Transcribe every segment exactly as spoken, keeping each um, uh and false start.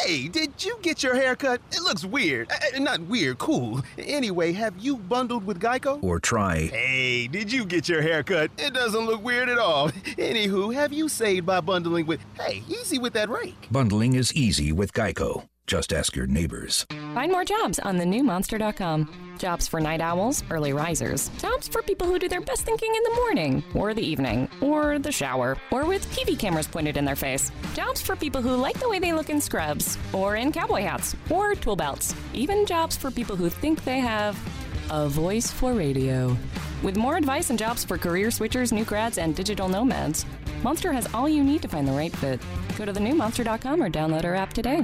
Hey, did you get your hair cut? It looks weird. Uh, not weird, cool. Anyway, have you bundled with Geico? Or try, hey, did you get your hair cut? It doesn't look weird at all. Anywho, have you saved by bundling with, hey, easy with that rake? bundling is easy with Geico. Just ask your neighbors. Find more jobs on the new monster dot com. Jobs for night owls, early risers. Jobs for people who do their best thinking in the morning, or the evening, or the shower, or with T V cameras pointed in their face. Jobs for people who like the way they look in scrubs, or in cowboy hats, or tool belts. Even jobs for people who think they have a voice for radio. With more advice and jobs for career switchers, new grads, and digital nomads, Monster has all you need to find the right fit. Go to the new monster dot com or download our app today.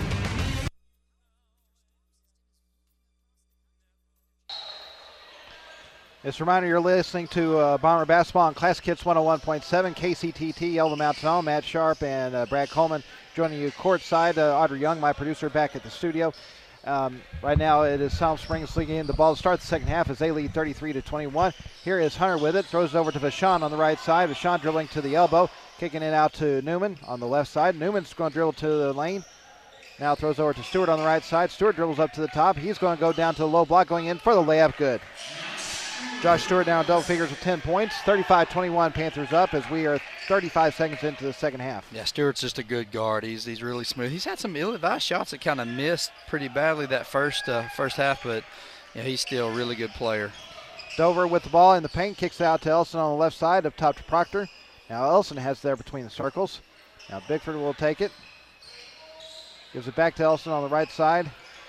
Just a reminder, you're listening to uh, Bomber Basketball on Classic Hits one oh one point seven, K C T T, Elva Mountain Home. Matt Sharp and uh, Brad Coleman joining you courtside. Uh, Audrey Young, my producer, back at the studio. Um, right now it is Silent Springs leading in the ball to start the second half as they lead thirty-three to twenty-one. Here is Hunter with it, throws it over to Vashon on the right side. Vashon dribbling to the elbow, kicking it out to Newman on the left side. Newman's going to dribble to the lane. Now throws over to Stewart on the right side. Stewart dribbles up to the top. He's going to go down to the low block, going in for the layup. Good. Josh Stewart now in double figures with ten points. thirty-five twenty-one Panthers up as we are thirty-five seconds into the second half. Yeah, Stewart's just a good guard. He's he's really smooth. He's had some ill-advised shots that kind of missed pretty badly that first uh, first half, but yeah, he's still a really good player. Dover with the ball in the paint, kicks out to Elson on the left side, up top to Proctor. Now Elson has there between the circles. Now Bickford will take it. Gives it back to Elson on the right side.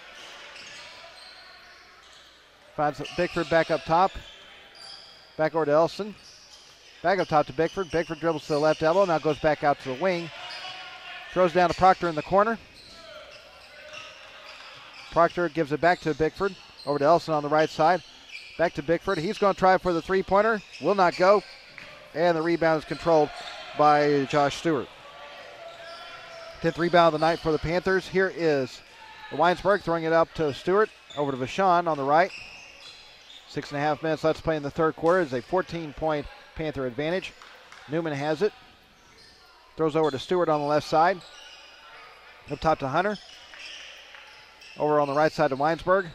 Finds Bickford back up top. Back over to Elson. Back up top to Bickford. Bickford dribbles to the left elbow. Now goes back out to the wing. Throws down to Proctor in the corner. Proctor gives it back to Bickford. Over to Elson on the right side. Back to Bickford. He's going to try for the three-pointer. Will not go. And the rebound is controlled by Josh Stewart. tenth rebound of the night for the Panthers. Here is Weinsberg throwing it up to Stewart. Over to Vashon on the right. Six and a half minutes left to play in the third quarter. It's a fourteen-point Panther advantage. Newman has it. Throws over to Stewart on the left side. Up top to Hunter. Over on the right side to Weinsberg.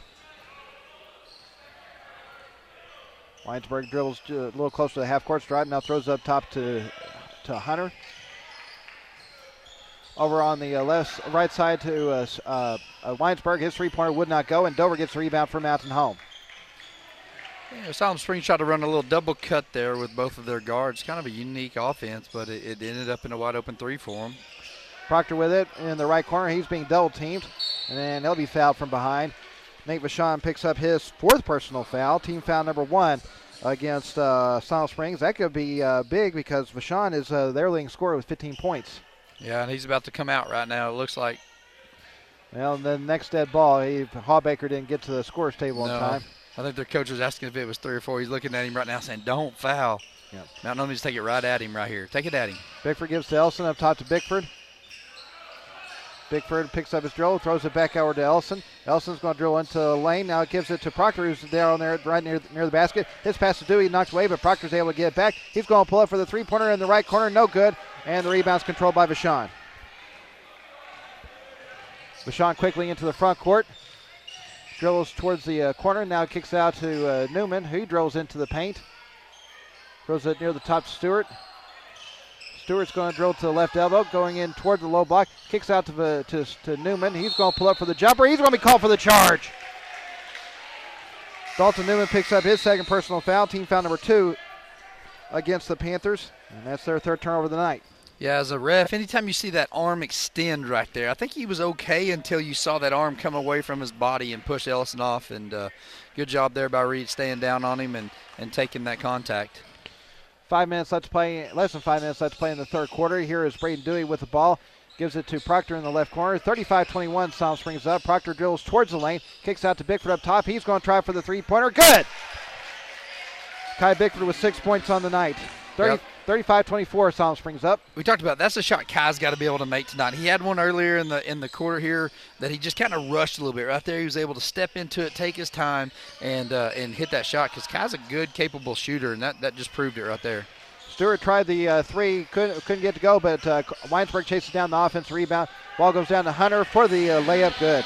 Weinsberg dribbles to a little closer to the half-court stripe. Now throws up top to, to Hunter. Over on the uh, left, right side to uh, uh, uh, Weinsberg. His three-pointer would not go, and Dover gets the rebound for Mountain Home. Yeah, Silent Springs tried to run a little double cut there with both of their guards. Kind of a unique offense, but it, it ended up in a wide-open three for them. Proctor with it in the right corner. He's being double-teamed, and then he'll be fouled from behind. Nate Vashon picks up his fourth personal foul, team foul number one against uh, Silent Springs. That could be uh, big because Vashon is uh, their leading scorer with fifteen points. Yeah, and he's about to come out right now, it looks like. Well, the next dead ball, he, Hawbaker didn't get to the scorer's table no, in time. I think their coach was asking if it was three or four. He's looking at him right now saying, don't foul. Yep. Mountain Home needs to take it right at him right here. Take it at him. Bickford gives to Elson up top to Bickford. Bickford picks up his drill, throws it back over to Elson. Elson's going to drill into the lane. Now it gives it to Proctor, who's there on there right near, near the basket. His pass to Dewey knocked away, but Proctor's able to get it back. He's going to pull up for the three-pointer in the right corner. No good. And the rebound's controlled by Vashon. Vashon quickly into the front court. Dribbles towards the uh, corner. Now kicks out to uh, Newman, who drills into the paint. Throws it near the top to Stewart. Stewart's going to drill to the left elbow, going in toward the low block. Kicks out to, uh, to, to Newman. He's going to pull up for the jumper. He's going to be called for the charge. Dalton Newman picks up his second personal foul. Team foul number two against the Panthers. And that's their third turnover of the night. Yeah, as a ref, anytime you see that arm extend right there, I think he was okay until you saw that arm come away from his body and push Ellison off. And uh, good job there by Reed staying down on him and, and taking that contact. Five minutes left to play, less than five minutes left to play in the third quarter. Here is Braden Dewey with the ball. Gives it to Proctor in the left corner. thirty-five twenty-one, Silent Springs up. Proctor drills towards the lane. Kicks out to Bickford up top. He's going to try for the three-pointer. Good! Kai Bickford with six points on the night. thirty, yep. thirty-five twenty-four, Silent Springs up. We talked about that's a shot Kai's got to be able to make tonight. He had one earlier in the in the quarter here that he just kind of rushed a little bit. Right there, he was able to step into it, take his time, and uh, and hit that shot because Kai's a good, capable shooter, and that, that just proved it right there. Stewart tried the uh, three, couldn't, couldn't get to go, but uh, Weinsberg chases down the offensive rebound. Ball goes down to Hunter for the uh, layup. Good.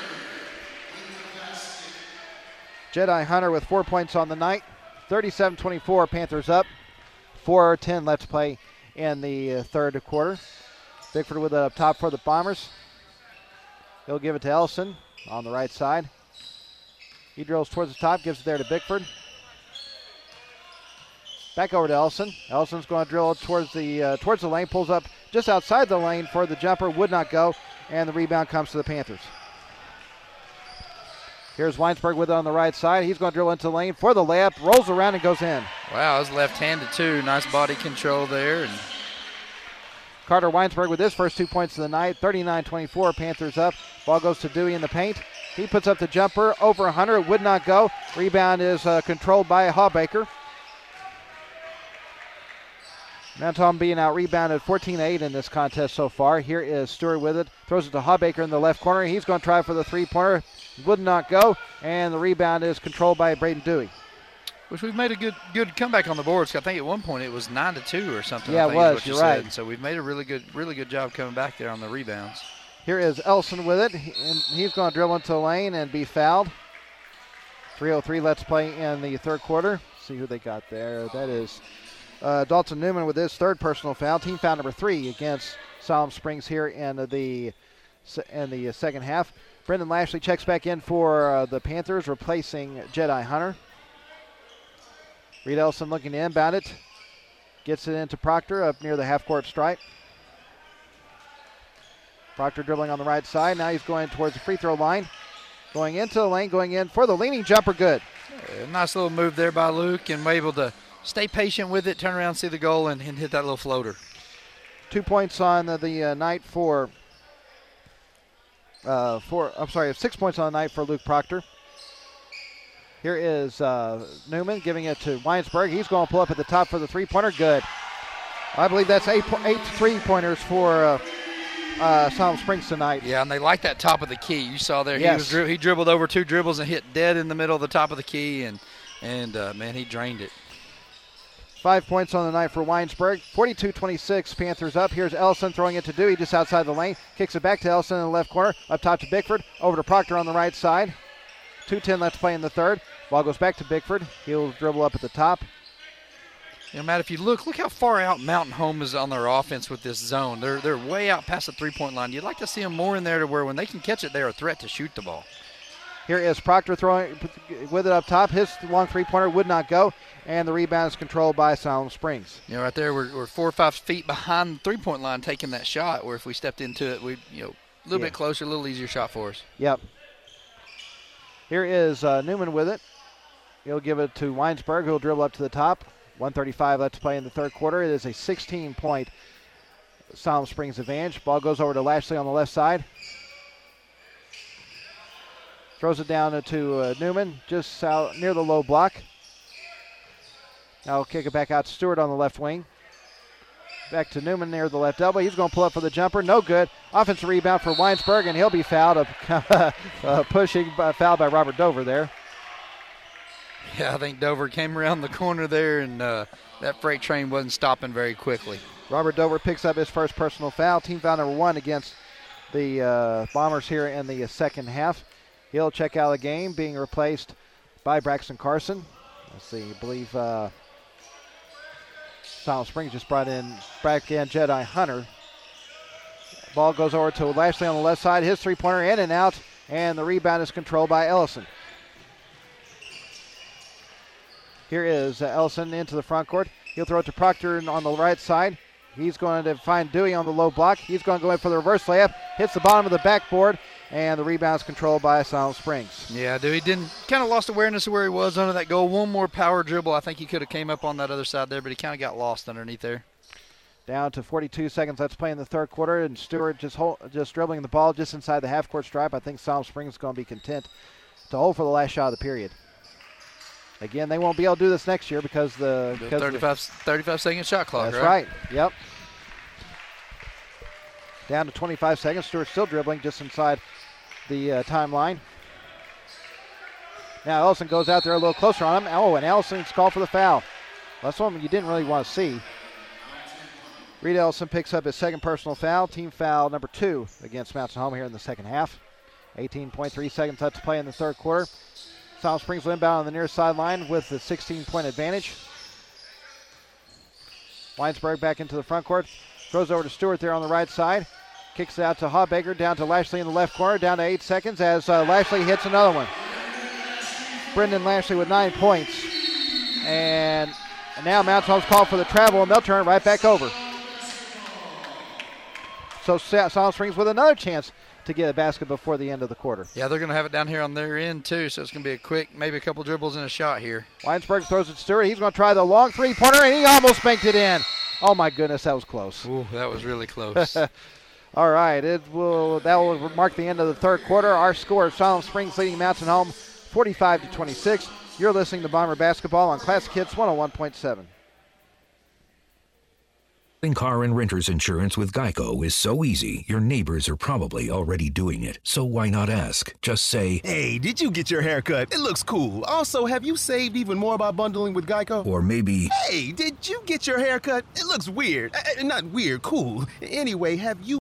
Jedi Hunter with four points on the night. thirty-seven twenty-four, Panthers up. four ten left to play in the uh, third quarter. Bickford with it up top for the Bombers. He'll give it to Ellison on the right side. He drills towards the top, gives it there to Bickford. Back over to Ellison. Ellison's going to drill towards the uh, towards the lane, pulls up just outside the lane for the jumper, would not go, and the rebound comes to the Panthers. Here's Weinsberg with it on the right side. He's going to drill into the lane for the layup, rolls around and goes in. Wow, it was left-handed too. Nice body control there. And Carter Weinsberg with his first two points of the night. thirty-nine twenty-four, Panthers up. Ball goes to Dewey in the paint. He puts up the jumper over Hunter. It would not go. Rebound is uh, controlled by Hawbaker. Mount Tom being out rebounded fourteen eight in this contest so far. Here is Stewart with it. Throws it to Hawbaker in the left corner. He's going to try for the three-pointer. Would not go. And the rebound is controlled by Braden Dewey. Which we've made a good good comeback on the boards. I think at one point it was nine to two or something. Yeah, I think it was. Is what you You're said. right. So we've made a really good really good job coming back there on the rebounds. Here is Ellison with it. And he's going to drill into the lane and be fouled. three oh three let's play in the third quarter. See who they got there. That is uh, Dalton Newman with his third personal foul. Team foul number three against Siloam Springs here in the in the second half. Brendan Lashley checks back in for uh, the Panthers, replacing Jedi Hunter. Reed Ellison looking to inbound it. Gets it into Proctor up near the half-court stripe. Proctor dribbling on the right side. Now he's going towards the free throw line. Going into the lane, going in for the leaning jumper. Good. A nice little move there by Luke, and able to stay patient with it, turn around, see the goal, and, and hit that little floater. Two points on the, the uh, night for, uh, for, I'm sorry, six points on the night for Luke Proctor. Here is uh, Newman giving it to Weinsberg. He's going to pull up at the top for the three-pointer. Good. I believe that's eight, eight three-pointers for uh, uh, Siloam Springs tonight. Yeah, and they like that top of the key. You saw there, Yes. he was dri- he dribbled over two dribbles and hit dead in the middle of the top of the key, and and uh, man, he drained it. Five points on the night for Weinsberg. forty-two twenty-six, Panthers up. Here's Ellison throwing it to Dewey just outside the lane. Kicks it back to Ellison in the left corner. Up top to Bickford. Over to Proctor on the right side. two ten left to play in the third. Ball goes back to Bickford. He'll dribble up at the top. You know, Matt, if you look, look how far out Mountain Home is on their offense with this zone. They're they're way out past the three-point line. You'd like to see them more in there to where when they can catch it, they're a threat to shoot the ball. Here is Proctor throwing with it up top. His long three-pointer would not go, and the rebound is controlled by Siloam Springs. You know, right there, we're, we're four or five feet behind the three-point line taking that shot, where if we stepped into it, we'd, you know, a little Yeah. bit closer, a little easier shot for us. Yep. Here is uh, Newman with it. He'll give it to Weinsberg, who'll dribble up to the top. one thirty-five left to play in the third quarter. It is a sixteen-point Siloam Springs advantage. Ball goes over to Lashley on the left side. Throws it down to uh, Newman, just out near the low block. Now he'll kick it back out to Stewart on the left wing. Back to Newman near the left elbow. He's going to pull up for the jumper. No good. Offensive rebound for Weinsberg, and he'll be fouled. A uh, pushing uh, foul by Robert Dover there. Yeah, I think Dover came around the corner there, and uh, that freight train wasn't stopping very quickly. Robert Dover picks up his first personal foul. Team foul number one against the uh, Bombers here in the uh, second half. He'll check out of the game, being replaced by Braxton Carson. Let's see, I believe uh, Siloam Springs just brought in back in Jedi Hunter. Ball goes over to Lashley on the left side. His three-pointer in and out, and the rebound is controlled by Ellison. Here is uh, Ellison into the front court. He'll throw it to Proctor on the right side. He's going to find Dewey on the low block. He's going to go in for the reverse layup. Hits the bottom of the backboard, and the rebound is controlled by Siloam Springs. Yeah, Dewey didn't kind of lost awareness of where he was under that goal. One more power dribble. I think he could have came up on that other side there, but he kind of got lost underneath there. Down to forty-two seconds. Let's play in the third quarter, and Stewart just hold, just dribbling the ball just inside the half-court stripe. I think Siloam Springs is going to be content to hold for the last shot of the period. Again, they won't be able to do this next year because the because thirty-five, thirty-five second shot clock. That's right? right. Yep. Down to twenty-five seconds. Stewart still dribbling just inside the uh, timeline. Now Ellison goes out there a little closer on him. Oh, and Ellison's called for the foul. That's one you didn't really want to see. Reed Ellison picks up his second personal foul, team foul number two against Mountain Home here in the second half. eighteen point three seconds left to play in the third quarter. Silent Springs will inbound on the near sideline with the sixteen-point advantage. Weinsberg back into the front court. Throws over to Stewart there on the right side. Kicks it out to Hawbaker, down to Lashley in the left corner, down to eight seconds as uh, Lashley hits another one. Brendan Lashley with nine points. And, and now Mountain Home's called for the travel, and they'll turn it right back over. So Silent Springs with another chance to get a basket before the end of the quarter. Yeah, they're going to have it down here on their end, too, so it's going to be a quick, maybe a couple dribbles and a shot here. Weinsberg throws it to Stewart. He's going to try the long three-pointer, and he almost banked it in. Oh, my goodness, that was close. Ooh, that was really close. All right, it will that will mark the end of the third quarter. Our score is Silent Springs leading Mountain Home forty-five to twenty-six. You're listening to Bomber Basketball on Classic Hits one oh one point seven. Car and renter's insurance with Geico is so easy, your neighbors are probably already doing it. So why not ask? Just say, hey, did you get your hair cut? It looks cool. Also, have you saved even more by bundling with Geico? Or maybe, hey, did you get your hair cut? It looks weird. Uh, not weird, cool. Anyway, have you